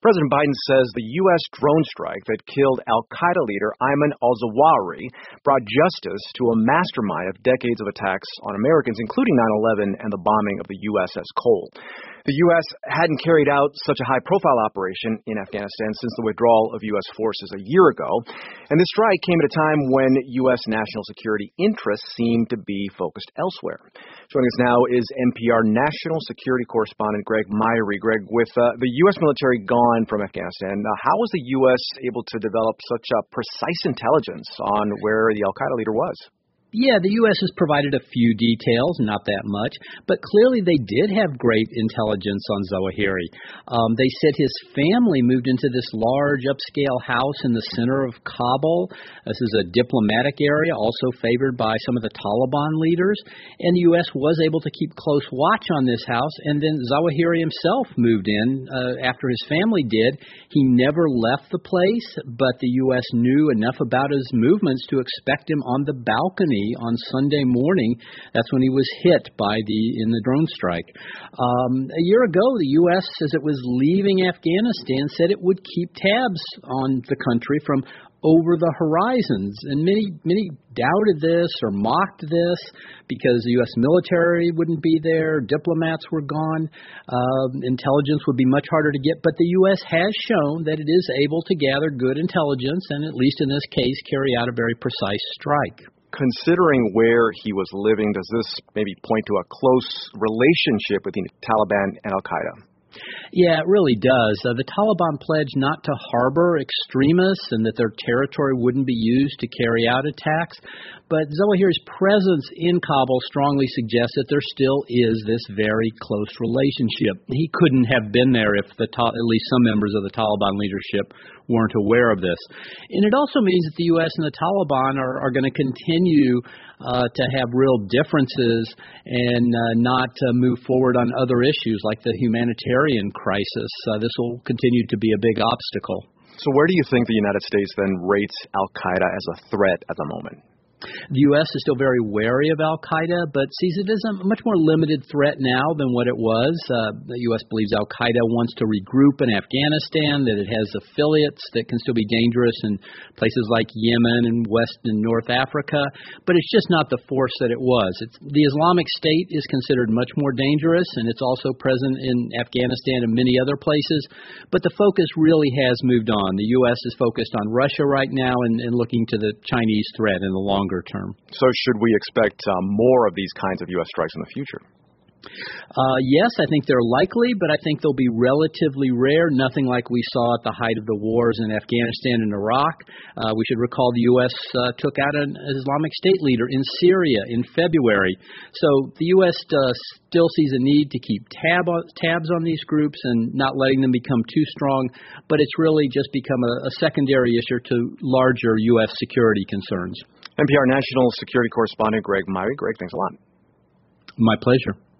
President Biden says the U.S. drone strike that killed al-Qaeda leader Ayman al-Zawahiri brought justice to a mastermind of decades of attacks on Americans, including 9/11 and the bombing of the USS Cole. The U.S. hadn't carried out such a high-profile operation in Afghanistan since the withdrawal of U.S. forces a year ago, and this strike came at a time when U.S. national security interests seemed to be focused elsewhere. Joining us now is NPR national security correspondent Greg Myre. Greg, with the U.S. military gone from Afghanistan, how was the U.S. able to develop such a precise intelligence on where the al-Qaeda leader was? Yeah, the U.S. has provided a few details, not that much, but clearly they did have great intelligence on Zawahiri. They said his family moved into this large upscale house in the center of Kabul. This is a diplomatic area, also favored by some of the Taliban leaders, and the U.S. was able to keep close watch on this house, and then Zawahiri himself moved in after his family did. He never left the place, but the U.S. knew enough about his movements to expect him on the balcony on Sunday morning. That's when he was hit in the drone strike. A year ago, the U.S., as it was leaving Afghanistan, said it would keep tabs on the country from over the horizons, and many doubted this or mocked this because the U.S. military wouldn't be there, diplomats were gone, intelligence would be much harder to get, but the U.S. has shown that it is able to gather good intelligence and, at least in this case, carry out a very precise strike. Considering where he was living, does this maybe point to a close relationship between the Taliban and al-Qaeda? Yeah, it really does. The Taliban pledged not to harbor extremists and that their territory wouldn't be used to carry out attacks. But Zawahiri's presence in Kabul strongly suggests that there still is this very close relationship. He couldn't have been there if at least some members of the Taliban leadership weren't aware of this. And it also means that the U.S. and the Taliban are going to continue to have real differences and not move forward on other issues like the humanitarian crisis. This will continue to be a big obstacle. So where do you think the United States then rates al-Qaeda as a threat at the moment? The U.S. is still very wary of al-Qaeda, but sees it as a much more limited threat now than what it was. The U.S. believes al-Qaeda wants to regroup in Afghanistan, that it has affiliates that can still be dangerous in places like Yemen and West and North Africa, but it's just not the force that it was. The Islamic State is considered much more dangerous, and it's also present in Afghanistan and many other places, but the focus really has moved on. The U.S. is focused on Russia right now and looking to the Chinese threat in the longer term. So should we expect more of these kinds of U.S. strikes in the future? Yes, I think they're likely, but I think they'll be relatively rare, nothing like we saw at the height of the wars in Afghanistan and Iraq. We should recall the U.S. took out an Islamic State leader in Syria in February. So the U.S. still sees a need to keep tabs on these groups and not letting them become too strong, but it's really just become a secondary issue to larger U.S. security concerns. NPR national security correspondent Greg Myre. Greg, thanks a lot. My pleasure.